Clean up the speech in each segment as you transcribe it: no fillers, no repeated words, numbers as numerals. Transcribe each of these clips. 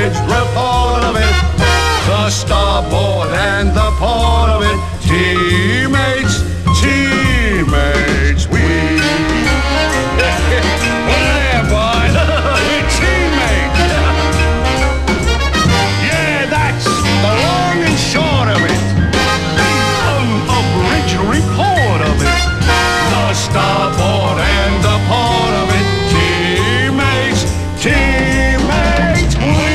bridge report of it. The starboard and the port of it. Teammates, teammates, we. Yeah, boy, we're teammates. Yeah, that's the long and short of it. A bridge report of it. The starboard and the port of it. Teammates, teammates, we.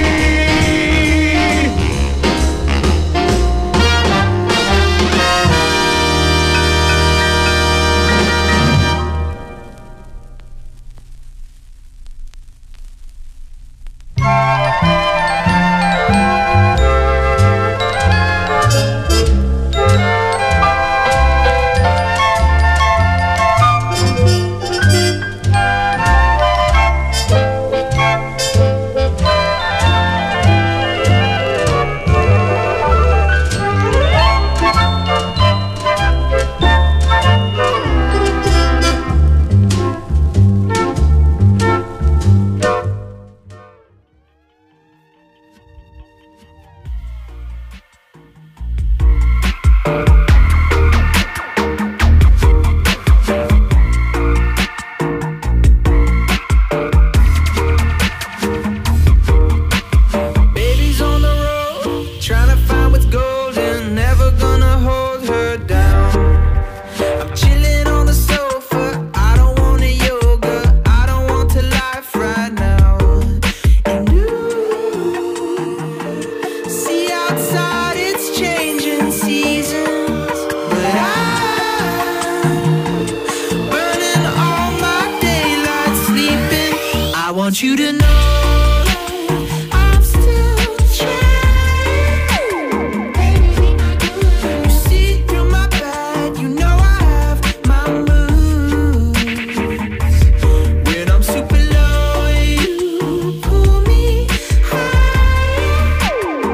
want you to know I'm still trying. You see through my bad, you know I have my moods. When I'm super low, you pull me high.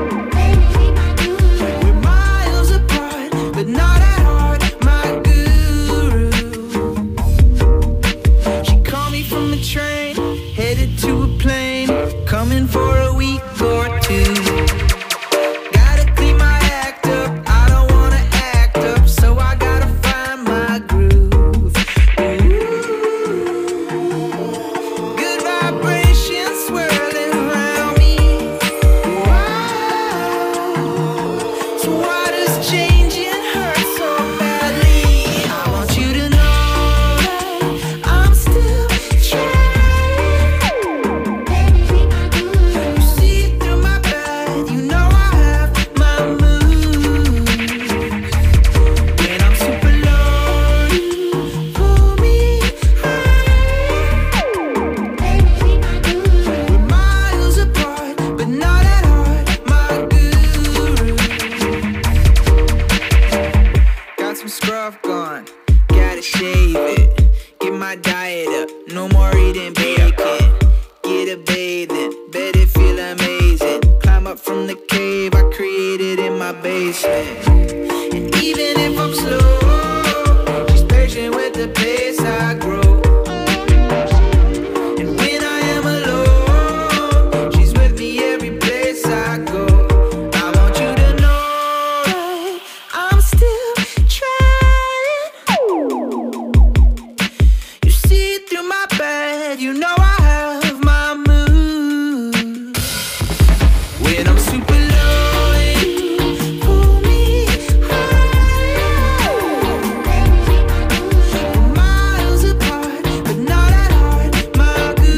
We're miles apart, but not at heart, my guru. She called me from a train, headed to a plane, coming for a week or two. Gotta clean my act up, I don't wanna act up, so I gotta find my groove. Good vibrations swirling around me. Wow. So why does changing hurt so badly? I want you to know that I'm still trying. You see through my bad, you know I have my moods. When I'm super low, you pull me high. We're miles apart, but not at heart, my guru. Got some scruff gone, gotta shave it. Get my diet up, no more eating bacon. Get a bathing, bet it feel amazing. Climb up from the cave I created in my basement. And even if I'm slow, she's patient with the pace I grow. And when I am alone, she's with me every place I go. I want you to know that I'm still trying. You see through my bad, you know I have my moods. When I'm super low, you pull me high. We're miles apart, but not at heart, my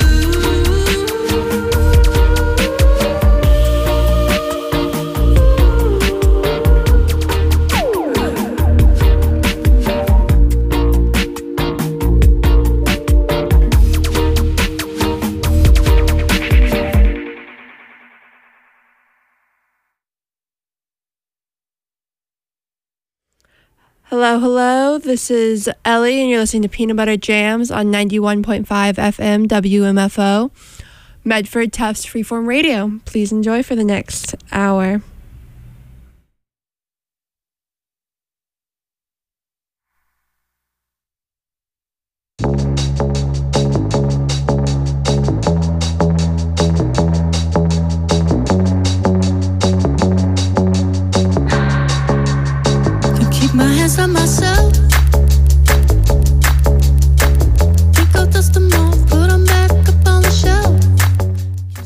Hello, hello. This is Ellie, and you're listening to Peanut Butter Jams on 91.5 FM WMFO, Medford Tufts Freeform Radio. Please enjoy for the next hour.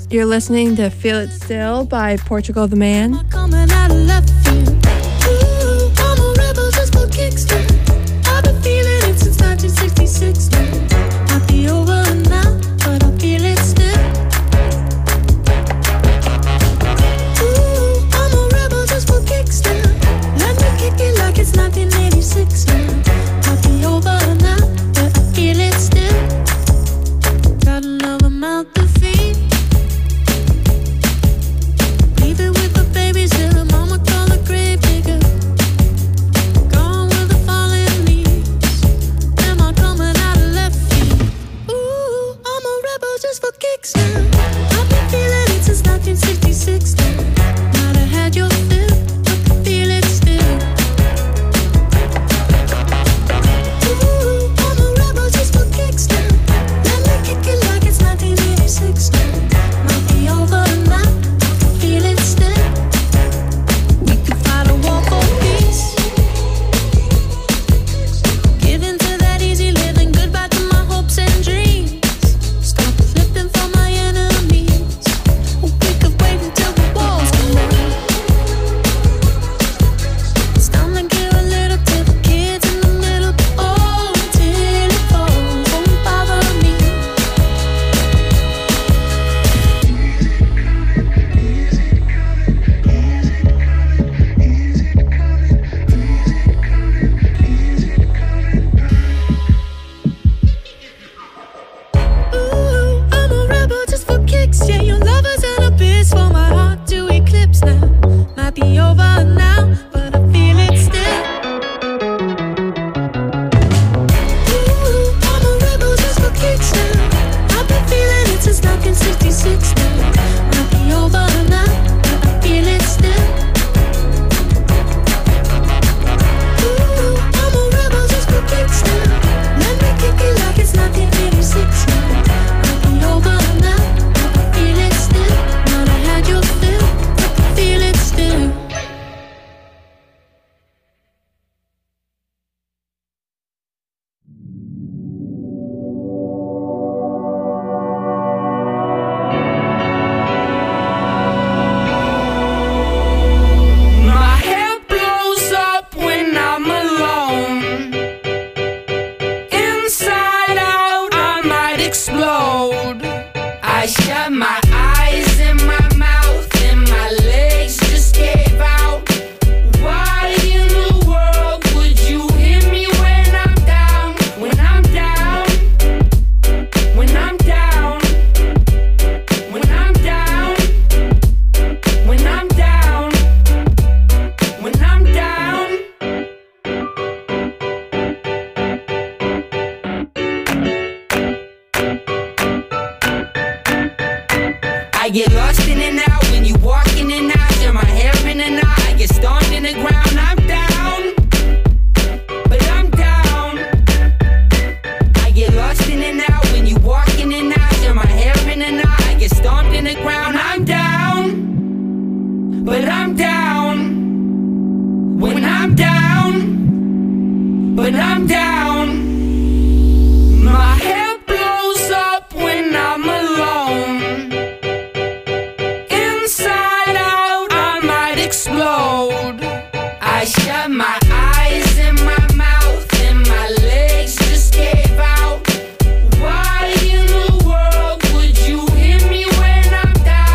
You're listening to Feel It Still by Portugal the Man. Coming out of left field. Ooh, I'm a rebel just for kicks. I've been feeling it since 1966. Might be over now, but I feel it still. Ooh, I'm a rebel just for kicks. Let me kick it like it's 1986. Might be over now, but I feel it still. Got another mouth to feed. Leave it with the babies till the mama call the grave digger. Gone with the fallen leaves. Am I coming out of left field? Ooh, I'm a rebel just for kicks now. I've been feeling it since 1966 now. Might have had your fill, but I feel it still. Ooh, I'm a rebel just for kicks now. Let me kick it like it's 1986 now. Might be over now, I feel it still. We could fight a war for peace. Give in to that easy living, goodbye to my hopes and dreams. Stop flipping for my enemies. We could wait until the walls come down. It's time to give a little to the kids in the middle. Oh, until it falls, won't bother me. Ooh, I'm a rebel just for kicks. Yeah, your lovers and a biz for my heart to eclipse now. Might be over now, but I feel it still. Ooh, I'm a rebel just for kicks now. I've been feeling it since 1966 now. Might be over now, but I feel it still. Ooh, I'm a rebel just for kicks now. Let me kick it like it's 1986 now. Might be over now, but I feel it still. Might have had your fill, but I feel it still. My head blows up when I'm alone. Inside out, I might explode. I shut my eyes and my mouth and my legs just gave out. Why in the world would you hit me when I'm down? When I'm down? When I'm down? When I'm down? When I'm down? When I'm down? I get lost in and out when you walk in and out. Turn my hair in and out. I get stomped in the ground. I'm down, but I'm down. I get lost in and out when you walk in and out. Turn my hair in and out. I get stomped in the ground. I'm down, but I'm down. When I'm down, but I'm down. My head blows up when I'm alone. Inside out, I might explode. I shut my eyes and my mouth and my legs just gave out. Why in the world would you hit me when I'm down?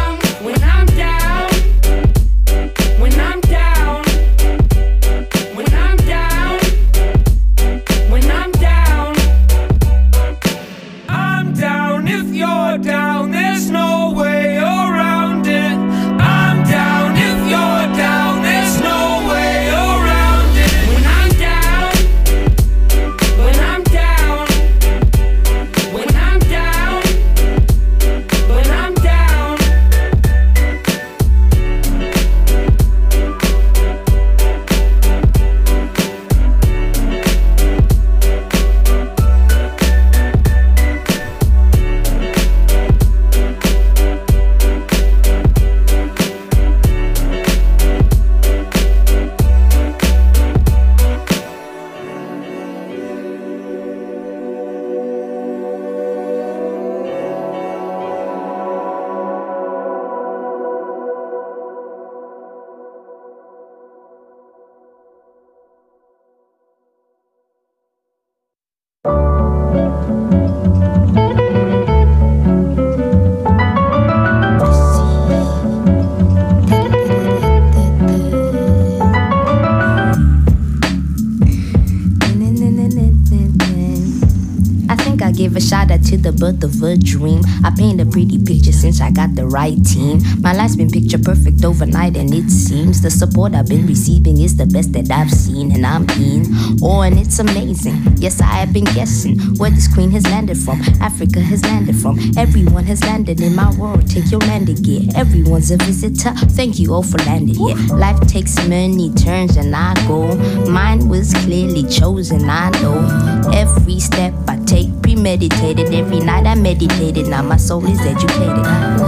the birth of a dream. I paint a pretty picture since I got the right team. My life's been picture perfect overnight, and it seems the support I've been receiving is the best that I've seen, and I'm in. Oh, and it's amazing. Yes, I have been guessing where this queen has landed from. Africa has landed from. Everyone has landed in my world. Take your landing gear. Everyone's a visitor. Thank you all for landing here. Life takes many turns, and I go. Mine was clearly chosen, I know. Every step I take premeditated. Every night I meditated. Now my soul is educated.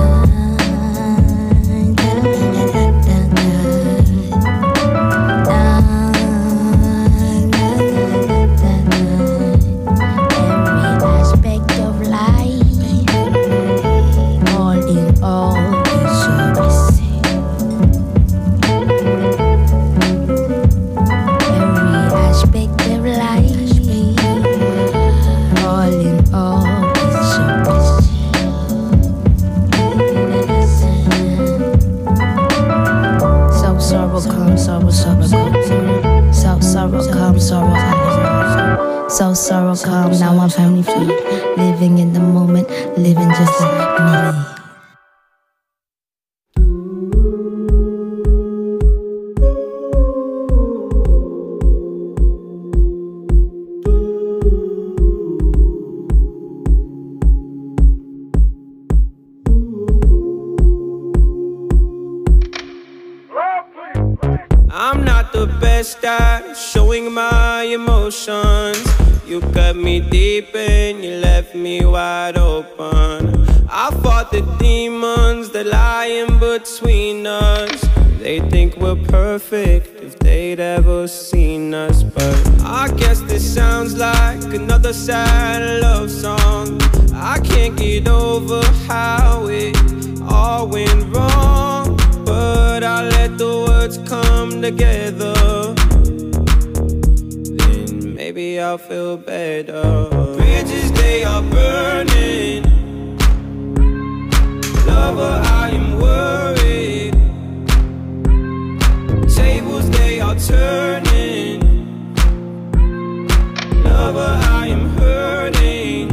So sorrow come, now I'm family free. Living in the moment, living just like me. I'm not the best at showing my emotions. You cut me deep and you left me wide open. I fought the demons that lie in between us. They think we're perfect if they'd ever seen us. But I guess this sounds like another sad love song. I can't get over how it all went wrong, but I let the words come together. Then maybe I'll feel better. Bridges, they are burning. Lover, I am worried. Tables, they are turning. Lover, I am hurting.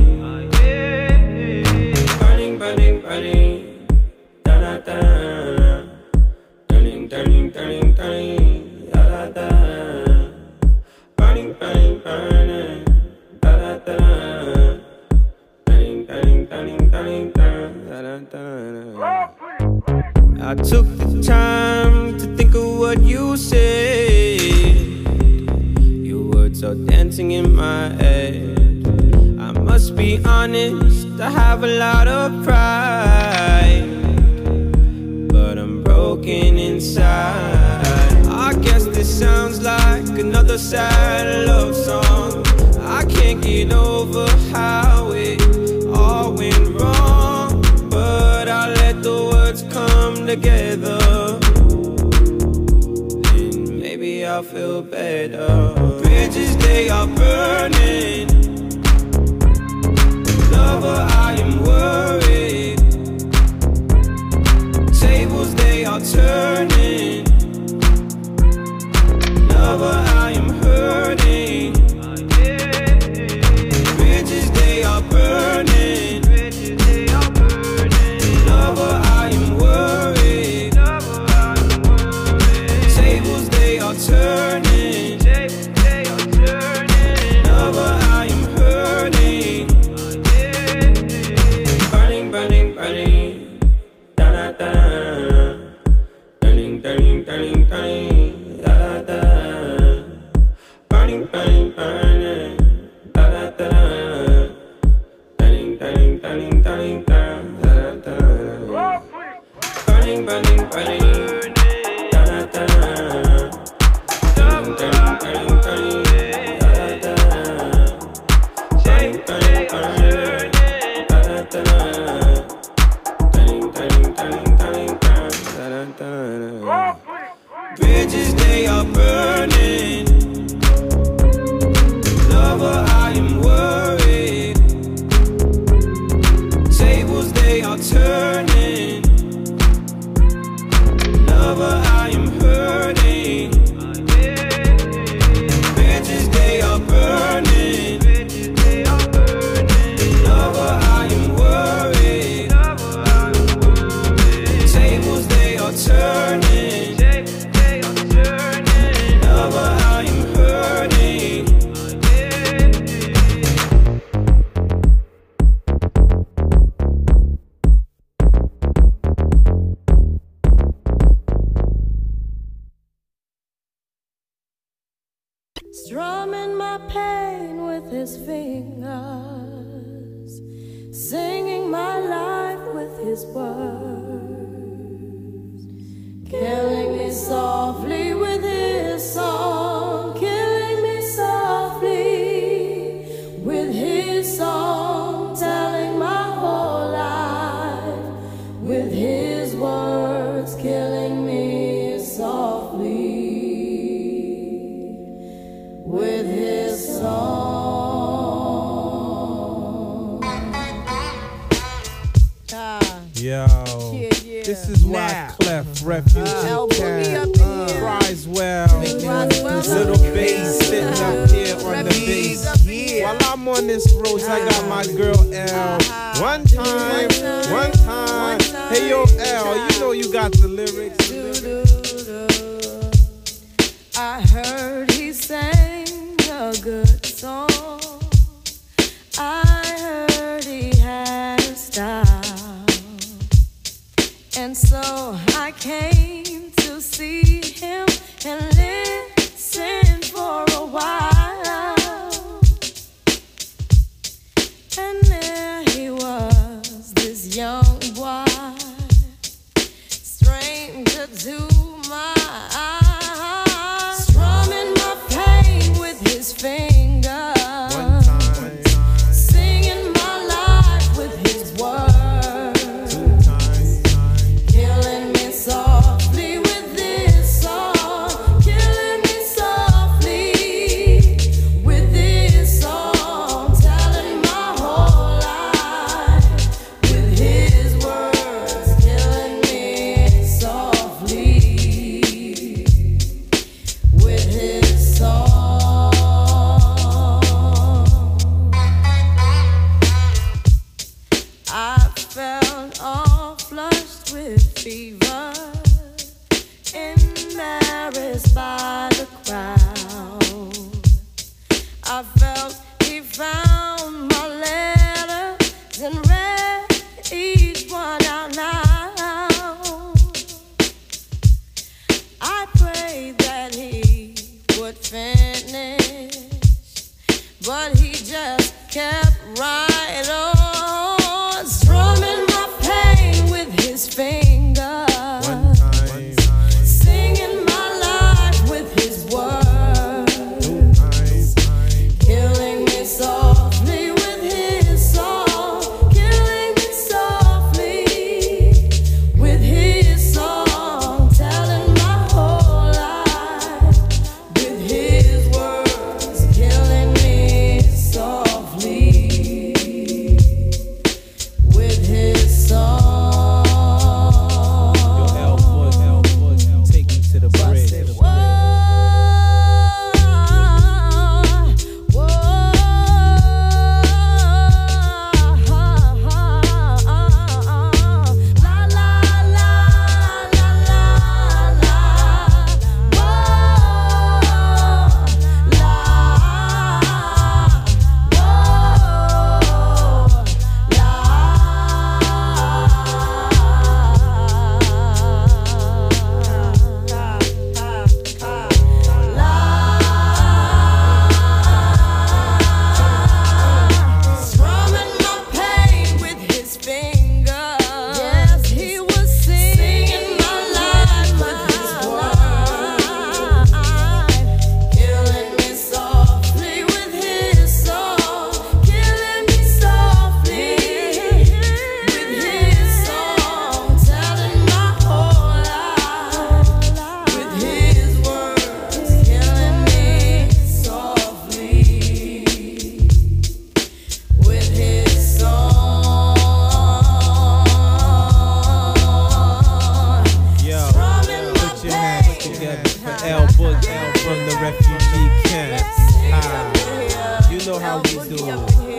Burning, burning, burning. Da da da. Turning, turning, turning, turning. Da da da. Burning, burning, burning. Da da da. Turning, turning, turning, turning, turning. Da da da. I took the time to think of what you said. Your words are dancing in my head. I must be honest, I have a lot of pride, but I'm broken inside. I guess this sounds like another sad love song. I can't get over how it all went wrong, but I let the words come together. Then maybe I'll feel better. Bridges, they are burning. Lover, I am worried. Tables, they are turning. Lover, I am hurting. Bridges, they are burning. Lover, I am worried. Tables, they are turning. Lover, I am hurting. Burning, burning, burning. Da da da. Turning, turning, turning, turning. Da da da. Burning, burning, burning. Da da da. Turning, turning, turning, turning, turning. Da da da. Burning, burning, burning. Da da da. Turning, turning, turning, turning. Da da da. Burning, burning, burning. Da da da. Turning, turning, turning, turning, turning. Da da da. Bridges, they are burning. Lover, I am worried. Tables, they are turning. you're turning. Lover, how you hurting. Strumming my pain with his fingers, singing my life with his words, killing me softly with his song, killing me softly with his song, telling my whole life with his words, killing me softly with his song. Yo, this is why Clef Refugee Camp cries well. Little bass sitting up here on the bass. While I'm on this road, I got my girl L. One time. Hey yo L, you know you got the lyrics. I heard he sang a good song. I heard he had a style. And so I came to see him and listen for a while. And there he was, this young boy, stranger to my eyes, strumming my pain with his fingers, singing my life with his words, killing me softly with this song, killing me softly with this song, telling my whole life with his words, killing me softly with his song. I felt all flushed with fever, embarrassed by the crowd. I felt he found my letters and read each one out loud. I prayed that he would finish, but he just kept right on, strumming my pain with his fingers, singing my life with his words, killing me softly with his song, killing me softly with his song, telling my whole life with his words, killing me softly with his song. Take me to the bridge. Strumming my pain with his fingers. Yes, he was singing my life with his words, killing me softly with his song, killing me softly with his song, telling my whole life with his words, killing me softly with his song. Yo, Strumming my put your hands together for L Boogie from the refugee camp. You know how we do.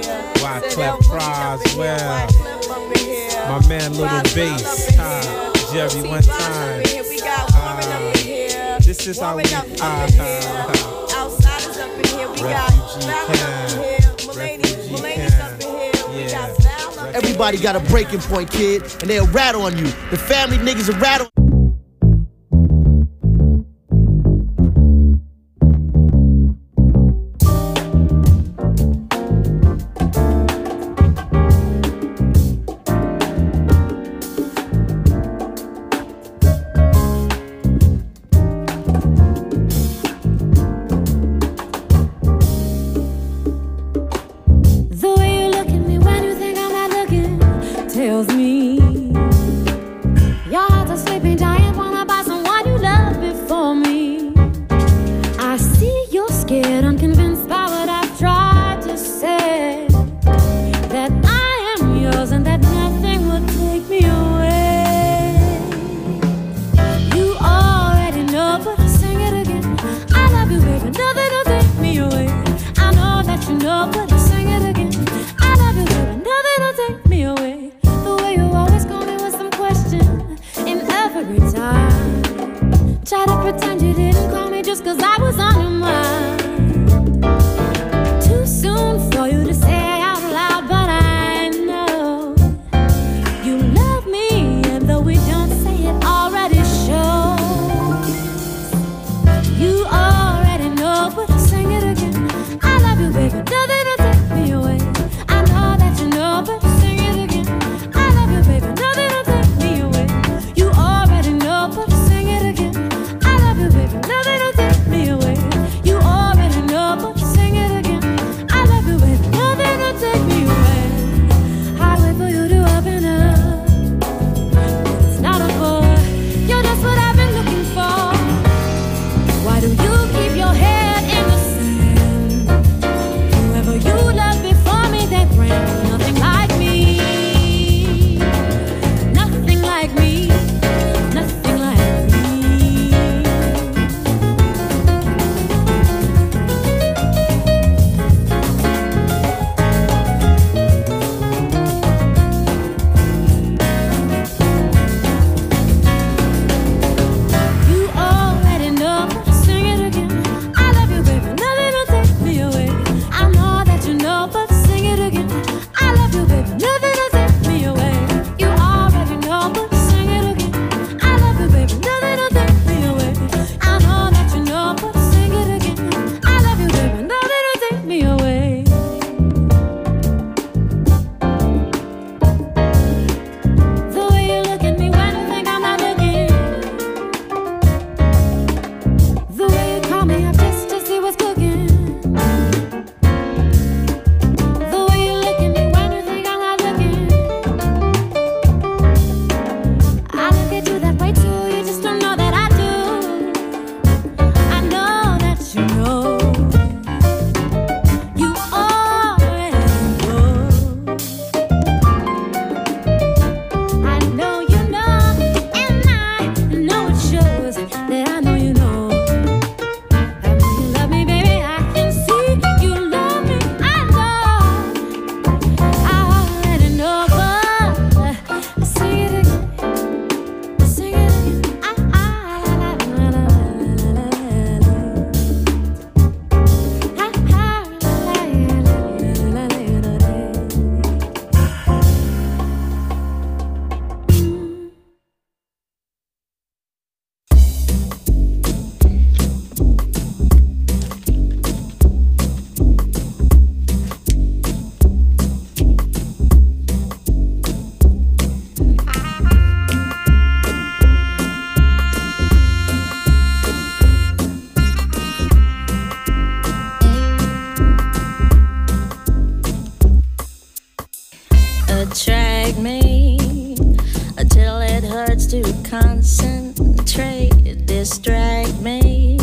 Wyclef Croswell, my man Little Bass, Jerry one time. We got Warren up in here. This is how we Outsiders up in here. We got Fallon up in here. Mulaney's up in here. We got Val up in here. Everybody got a breaking point, kid, and they'll rattle on you. The family niggas will rattle. concentrate, distract me,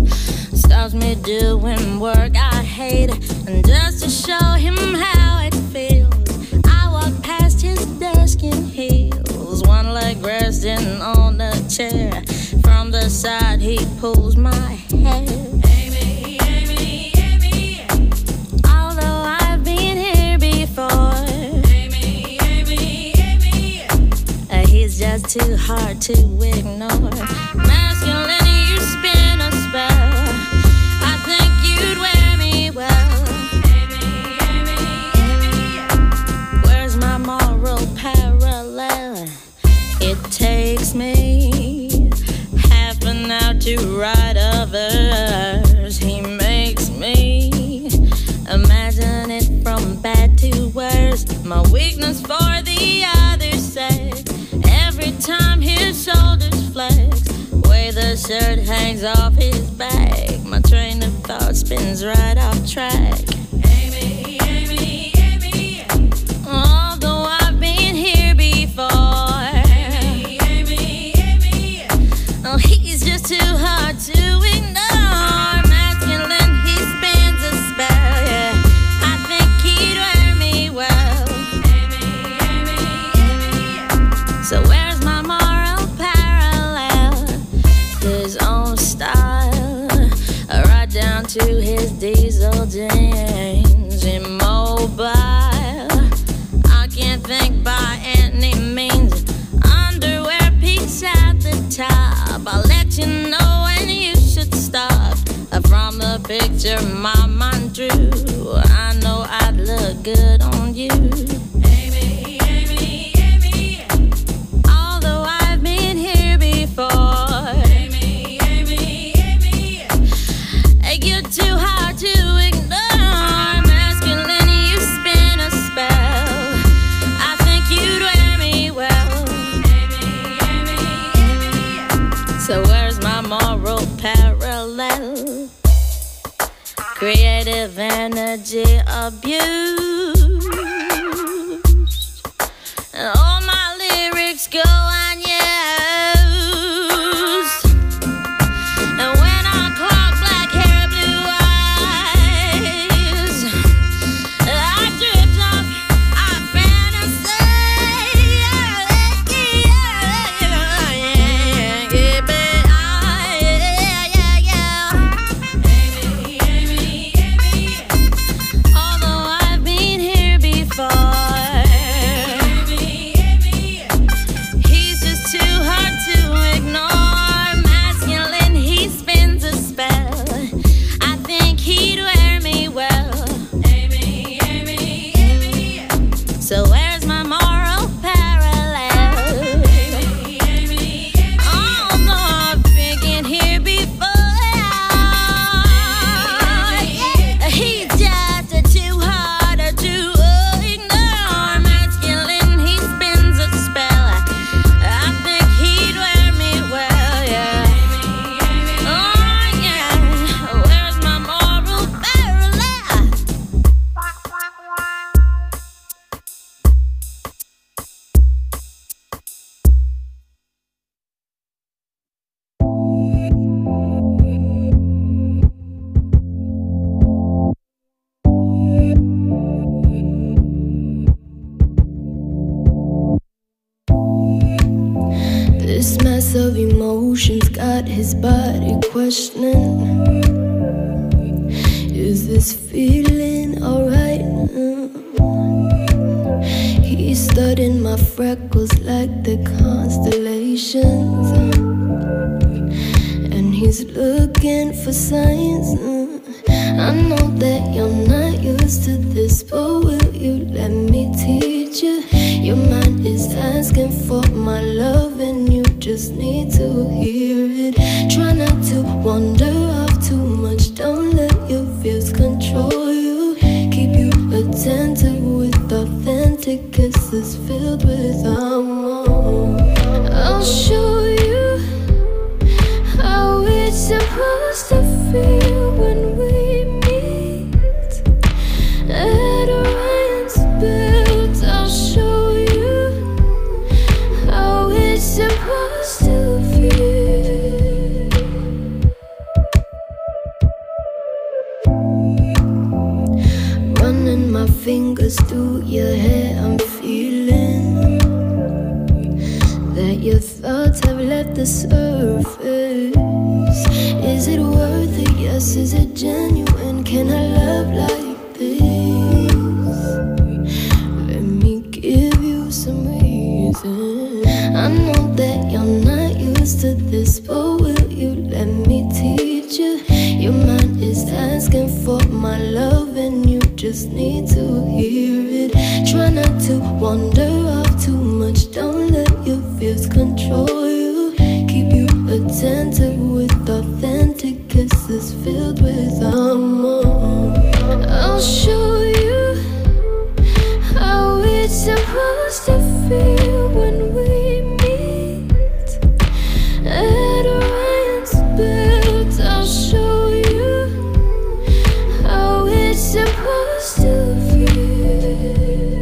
stops me doing work I hate, and just to show him how it feels, I walk past his desk in heels, one leg resting on the chair, from the side he pulls my hair. Amy, Amy, Amy, although I've been here before, Amy, Amy, Amy, he's just too hard to ignore. Masculine, you spin a spell. I think you'd wear me well. Where's my moral parallel? It takes me half an hour to write a verse. He makes me imagine it from bad to worse. My weakness for the other sex. Every time his shoulders flex, way the shirt hangs off his back, my train of thought spins right off track. Amy, Amy, Amy. Although I've been here before. Amy, Amy, Amy. Oh, he's just too hard to ignore. Masculine, he spins a spell, yeah. I think he'd wear me well. Amy, Amy, Amy. So where's my moral parallel? His own style, right down to his diesel jeans. Immobile, I can't think by any means. Underwear peaks at the top. I'll let you know when you should stop. From the picture my mind drew, I know I'd look good on you. Amy, Amy, Amy. Although I've been here before. Amy, Amy, Amy. You're too hard to ignore. Masculine, you spin a spell. I think you'd wear me well. Amy, Amy, Amy. So where's my moral parallel? Creative energy abused, and all my lyrics go unused. And when I clock black hair, blue eyes, I drift off, I Although I've been here before. He's just too hard to ignore. Masculine, he spins a spell. I think he'd wear me well. Amy, Amy, Amy. So where's my moral parallel? Amy, Amy, Amy. Although I've been here before. He's just too hard to ignore. Masculine, he spins a spell. I think he'd wear me well, yeah. Oh, yeah. Where's my moral parallel? This mess of emotions got his body questioning. Is this feeling alright? He's studying my freckles like the constellations, and he's looking for signs. I know that you're not used to this, but will you let me teach you? Your mind is asking for my love, and you just need to hear it. Try not to wander off too much. Don't let your fears control you. Keep you attentive with authentic kisses filled with amor. I'll show you how it's supposed to feel when we meet at Orion's belt. I'll show you how it's supposed to feel. Running my fingers through your hair, I'm feeling that your thoughts have left the surface. Is it worth it? Yes. Is it genuine? Can I love like this? Let me give you some reason. I know that used to this, but will you let me teach you? Your mind is asking for my love and you just need to hear it. Try not to wander off too much, don't let your fears control you. Keep you attentive with authentic kisses filled with amor. I'll show you how it's supposed to feel when we meet at Orion's belt. I'll show you how it's supposed to feel.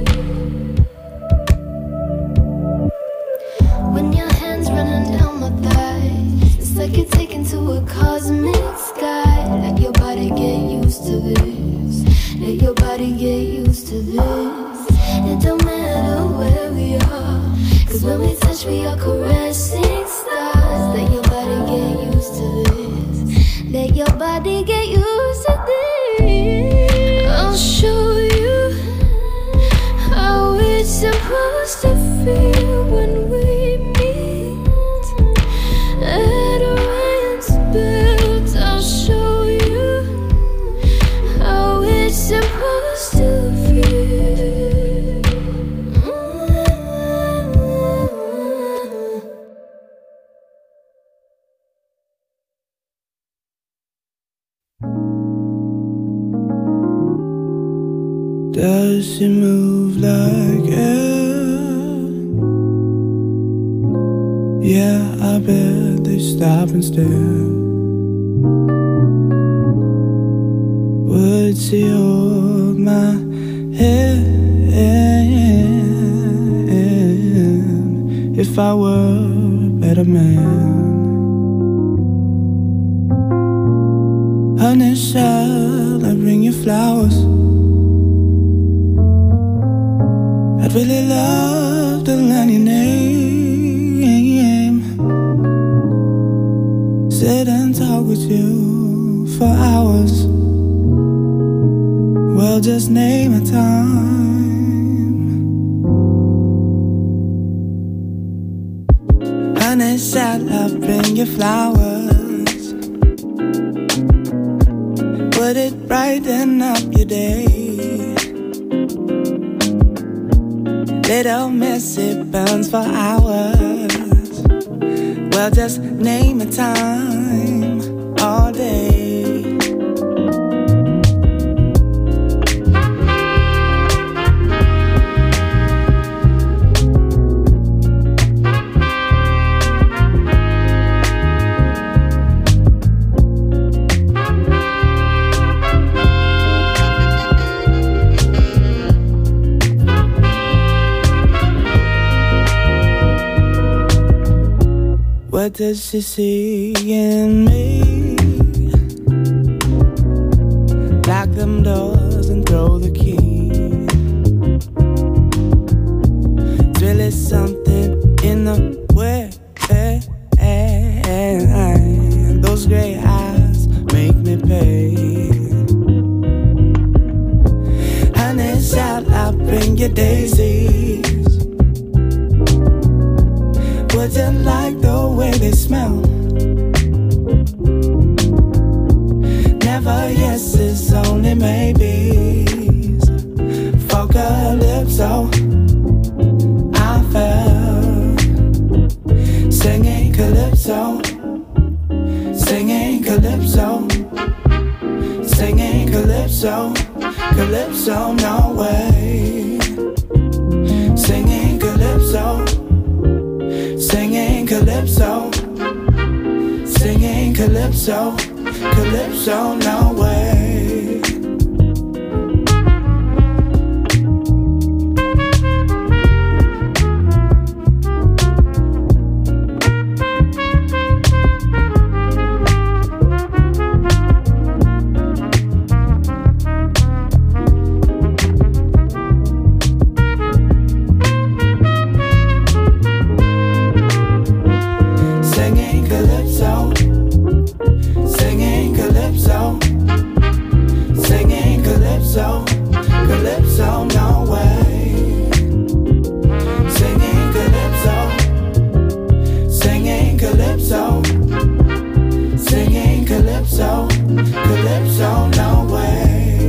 When your hands running down my thighs, it's like you're taken to a cosmic sky. Let your body get used to this. Let your body get used to this. It don't matter where we are, 'cause when we touch we are caressing stars. Let your body get used to this. Let your body get used to this. I'll show you how it's supposed to feel when we meet at Orion's belt. I'll show you how it's supposed to feel. Does she move like air? Yeah, I bet they stop and stare. Would she hold my hand if I were a better man? Honey, shall I bring you flowers? I'd really love to learn your name, sit and talk with you for hours. Well, just name a time. Honey, shall I bring you flowers? Would it brighten up your day? Little miss, it burns for hours. Well, just name a time all day. What does she see in me? Lock them doors and throw the key. It's really something in the way. Those gray eyes make me pay. Honey, shall I bring you daisies? Would you like the way they smell? Never yeses, only maybes. For calypso, I fell. Singing calypso, singing calypso, singing calypso, calypso, no way. Singing calypso, singing calypso, singing calypso, calypso, no way. Singing calypso, calypso, singing calypso, calypso, no way.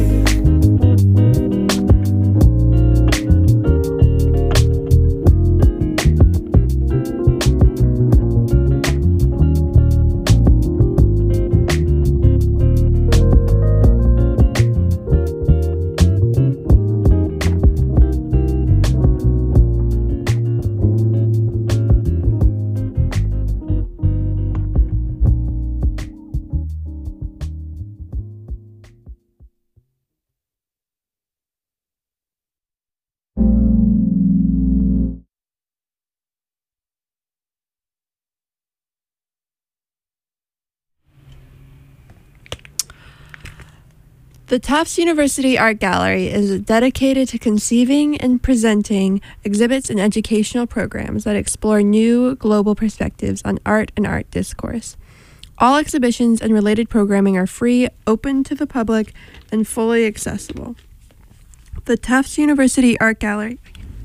The Tufts University Art Gallery is dedicated to conceiving and presenting exhibits and educational programs that explore new global perspectives on art and art discourse. All exhibitions and related programming are free, open to the public, and fully accessible. The Tufts University Art Gallery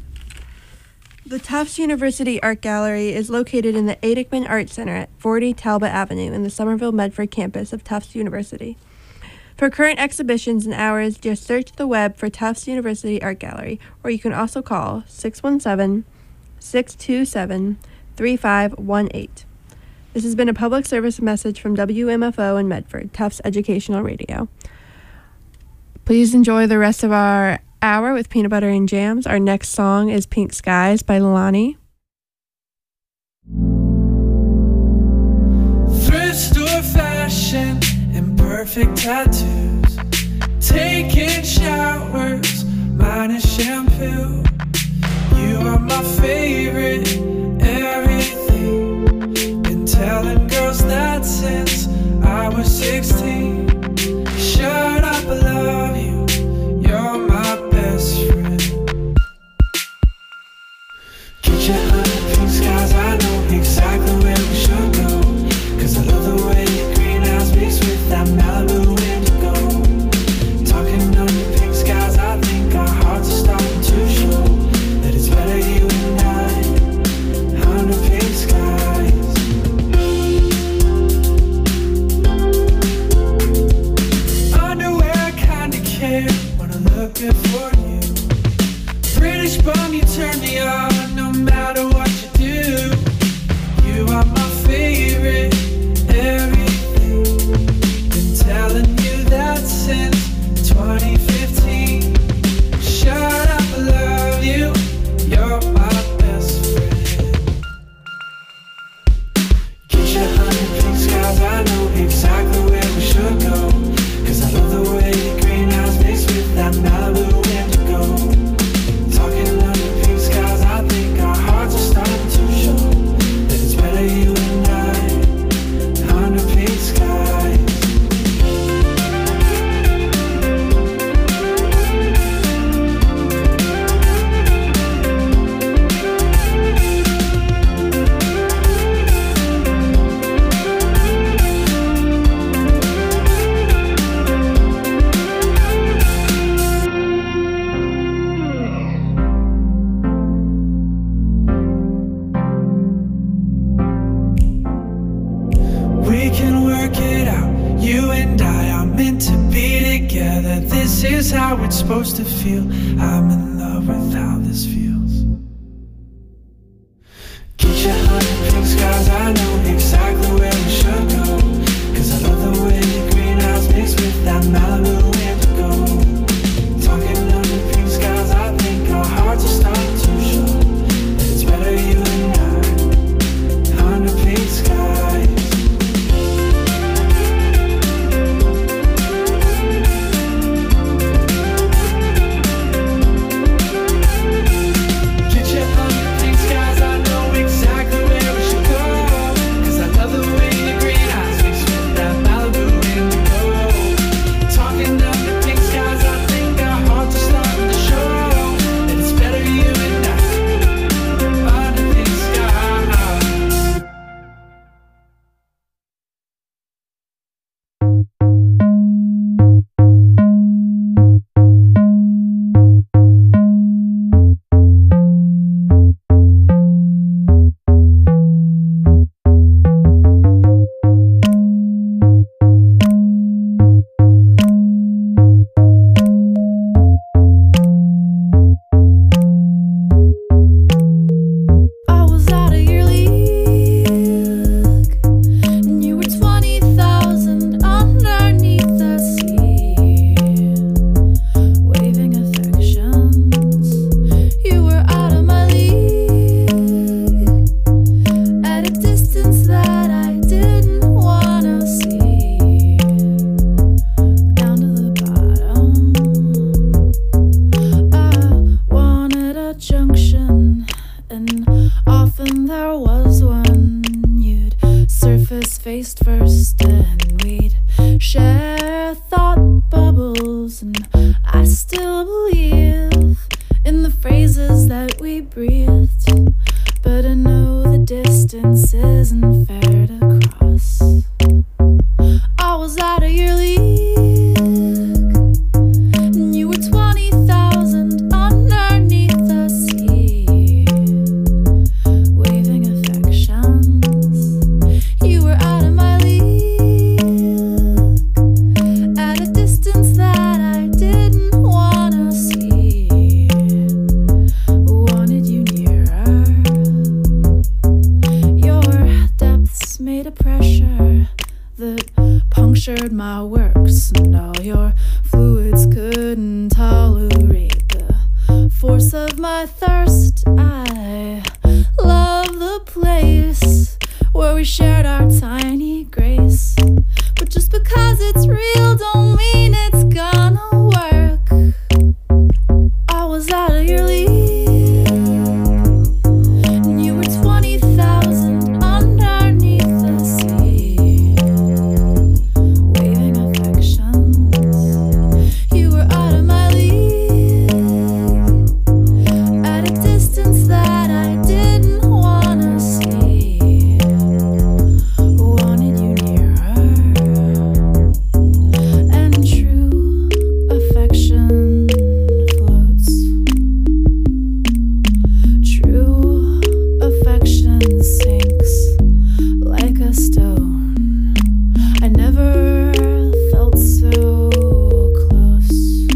is located in the Aidekman Art Center at 40 Talbot Avenue in the Somerville Medford campus of Tufts University. For current exhibitions and hours, just search the web for Tufts University Art Gallery, or you can also call 617-627-3518. This has been a public service message from WMFO in Medford, Tufts Educational Radio. Please enjoy the rest of our hour with Peanut Butter and Jams. Our next song is Pink Skies by Lilani. Thrift store fashion and perfect tattoos, taking showers, minus shampoo. You are my favorite, everything. Been telling girls that since I was 16. Shut up, I love you, you're my best friend. Get your 100 pink skies, I know exactly where we should go. Cause I love the way your green eyes mix with that Malibu indigo. Talking under pink skies, I think our hearts are starting to show that it's better you and I, under pink skies. Underwear, I kinda care, wanna look good for you. British bum, you turn me on no matter what you do. You are my favorite, everything. Been telling you that since 2015. Shut up, I love you, you're my best friend. Get your 100 pink skies, I know exactly where we should go. Cause I love the way your green eyes mix with that Malibu indigo. Talking under pink skies, I think our hearts are starting to show that it's better you and I, under pink skies. We can work it out, you and I are meant to be together. This is how it's supposed to feel. I'm in love with how this feels. Get your 100 pink skies, I know exactly where we should go. Cause I love the way your green eyes mix with that Malibu indigo. Talking under pink skies, I think our hearts are starting to show that it's better you and I, under pink skies. Get your 100 pink skies, I know exactly where we should go. Cause I surface faced first, and we'd share thought bubbles. And I still believe in the phrases that we breathed, but I know the distance isn't fair to cross. I was out of your league, and you were 20,000 underneath the sea, waving affections. You were out of my league, at a distance that I didn't wanna see. Wanted you nearer. Your depths made a pressure that punctured my works, and all your fluids couldn't tolerate the force of my thirst. I love the place where we shared our tiny grace, but just because it's real don't mean it's gonna work. I was out of your league, and you were 20,000 underneath the sea, waving affections. You were out of my league, at a distance that I didn't wanna see. Wanted you nearer, and true affection floats. True affection sinks like a stone. I never felt so close.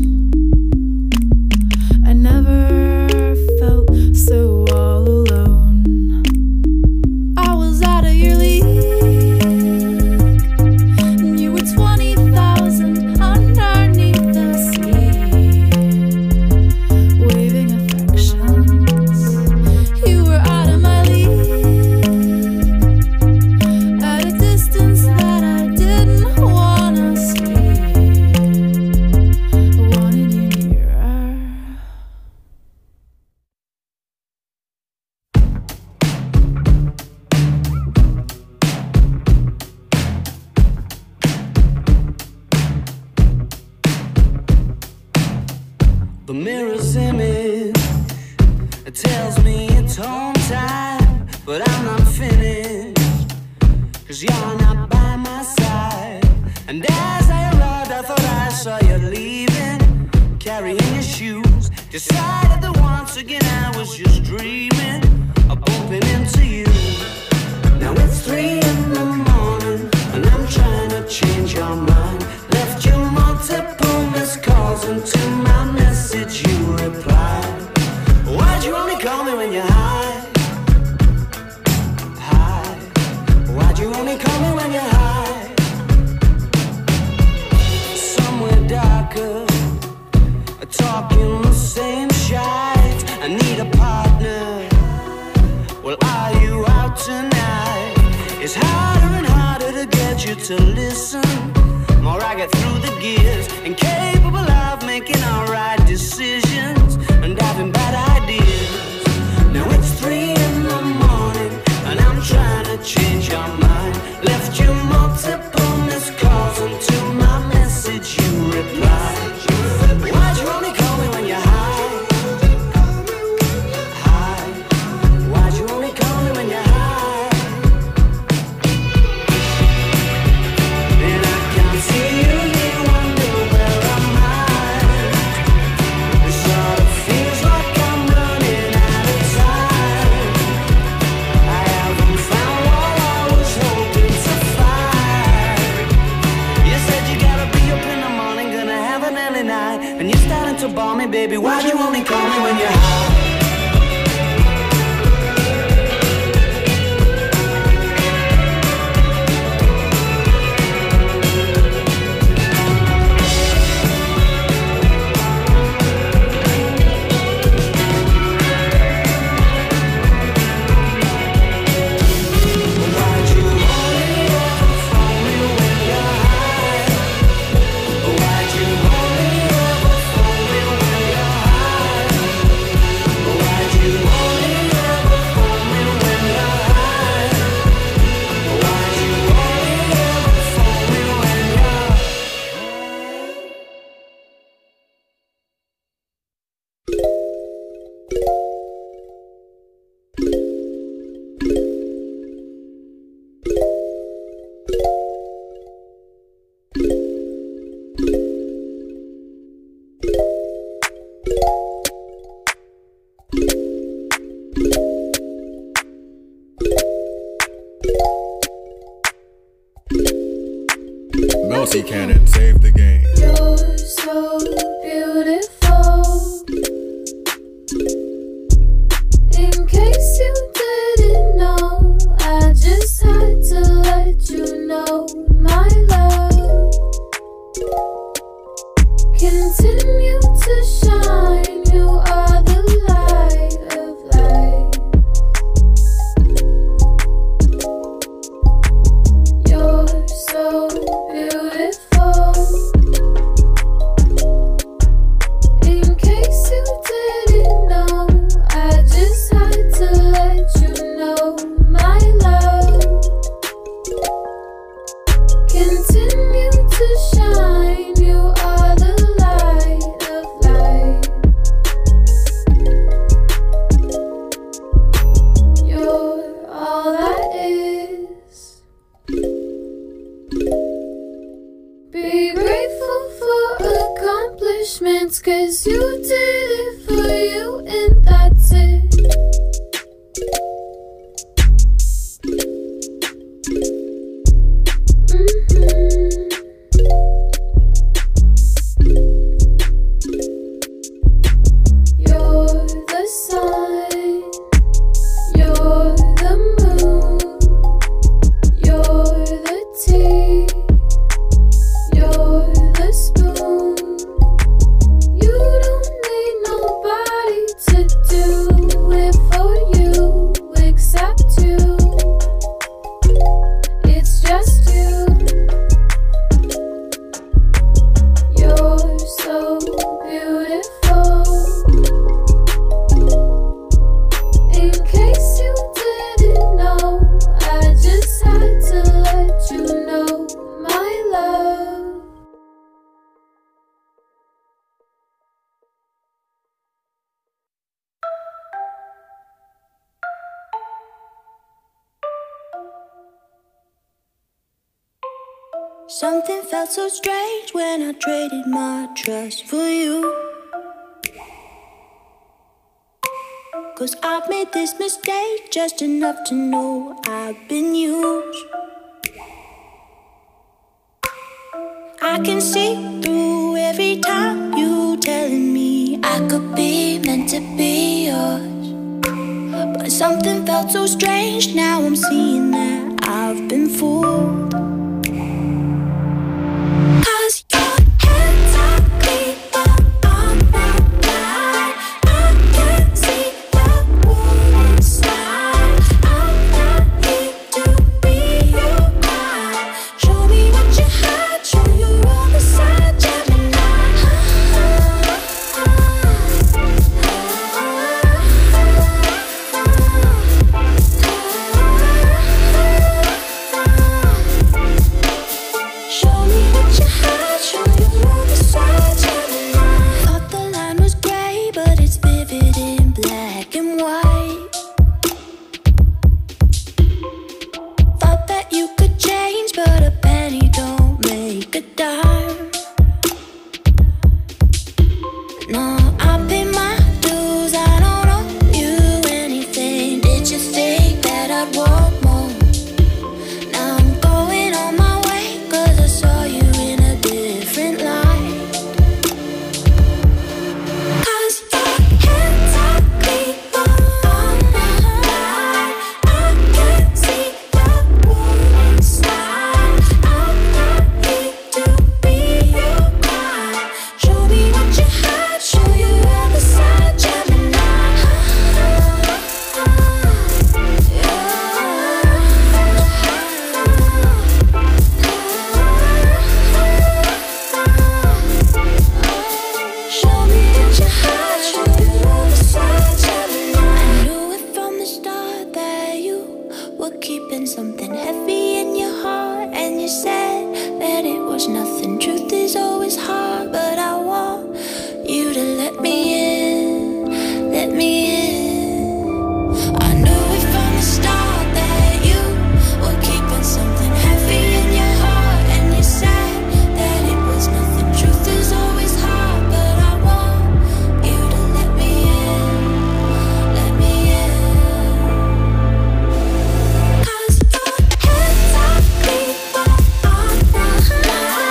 I never felt so all alone. I was out of your league, and you were 20,000 underneath the sea, waving affections. You were out of my league, at a distance that I didn't wanna see. Wanted you nearer. The mirror's image, it tells me it's home time, but I'm not finished, 'cause you're not by my side. And as I arrived, I thought I saw you leaving, carrying your shoes. Decided that once again I was just dreaming of bumping into you. Now it's 3 in the morning, and I'm trying to change your mind. Left you multiple missed calls, and to my message you replied. Why'd you only call me when you're high? High. Why'd you only call me when you're high? Somewhere darker, talking the same shite. I need a partner. Well, are you out tonight? It's harder and harder to get you to listen. More I get through the gears, incapable of making all right decisions, and having bad ideas. Now it's 3 in the morning, and I'm trying to change your mind. Left you multiple missed calls, and to my message you replied. Why'd you only call me when you're high? High. Why'd you only call me when you're high? And I can't see you here, wonder where am I? It sort of feels like I'm running out of time. I haven't found what I was hoping to find. You said you gotta be up in the morning, gonna have an early night, and you're starting to bore me, baby. Why'd you only call me when you're high? Why'd you only ever phone me when you're high? Why'd you only ever phone me when you're high? Melty Cannon, save the game. You're so beautiful. In case you didn't know, I just had to let you know, my love. Continue to shine, you are the light of light. You're so beautiful. In case you didn't know, I just had to let you know, my love. Continue to shine, you are the light of light. You're all that is. Be grateful for accomplishments, 'cause you did it for you and that's it. You're the sun, you're the moon, you're the tea, you're the spoon. You don't need nobody to do it for you except you. It's just you. You're so beautiful. In case you didn't know, I just had to let you know, my love. Something felt so strange when I traded my trust for you. 'Cause I've made this mistake just enough to know I've been used. I can see through every time you telling me I could be meant to be yours. But something felt so strange, now I'm seeing that I've been fooled. 'Cause your hands are clean, but I'm not blind. I can see the wound inside. I'm not here to be your guide. Show me what you hide, show you all the side, Gemini. Show me what you hide, show you all the side, Gemini. Thought the line was gray, but it's vivid in black and white. Thought that you could change, but a penny don't make a dime. No, I pay my dues, I don't owe you anything. Did you think that I'd want more? Now I'm going on my way, 'cause I saw you in a different light. 'Cause your hands are clean, but I'm not blind. I can see the wound inside. I'm not here to be your guide. Show me what you hide, show you all the side, Gemini. Show me what you hide, show you all the side, Gemini. I knew it from the start that you were keeping something heavy in your heart, and you said that it was nothing. Truth is always hard, but I want you to let me in, let me in. I knew it from the start that you were keeping something heavy in your heart, and you said that it was nothing. Truth is always hard, but I want you to let me in, let me in. 'Cause your hands are clean, but I'm not blind.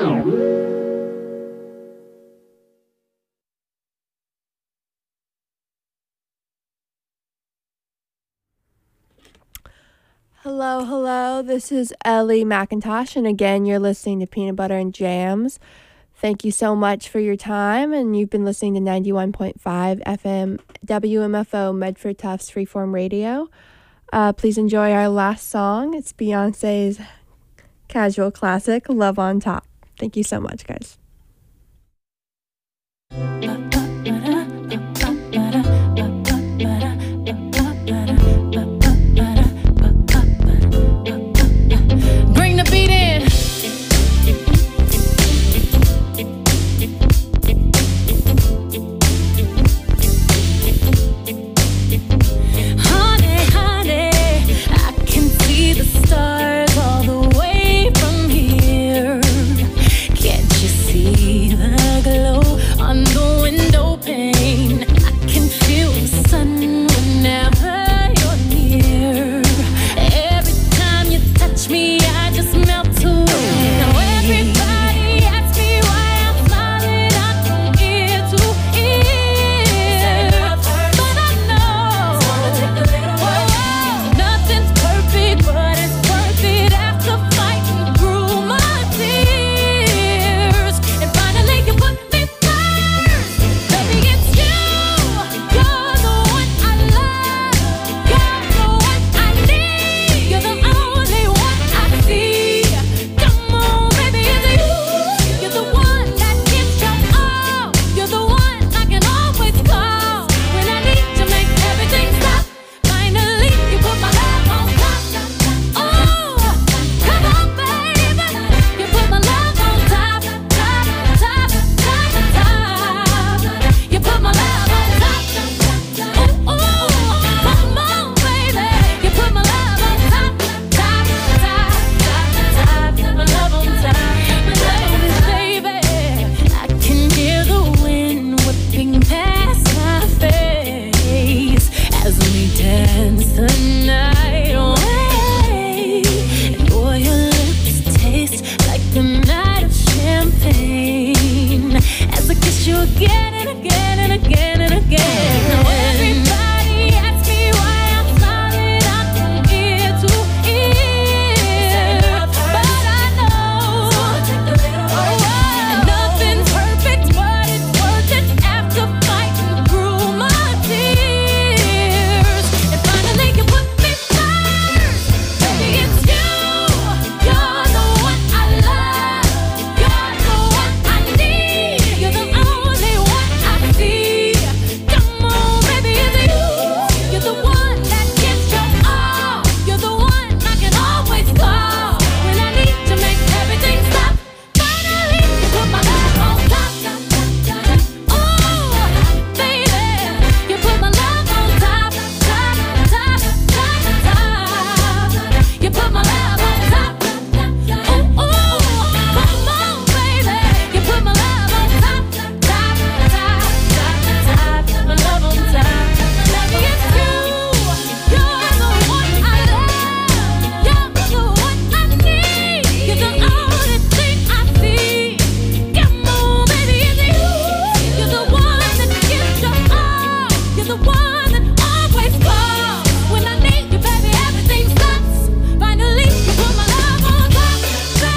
Hello, hello. This is Ellie McIntosh, and again, you're listening to Peanut Butter and Jams. Thank you so much for your time, and you've been listening to 91.5 FM WMFO Medford Tufts Freeform Radio. Please enjoy our last song. It's Beyonce's casual classic, Love on Top. Thank you so much, guys.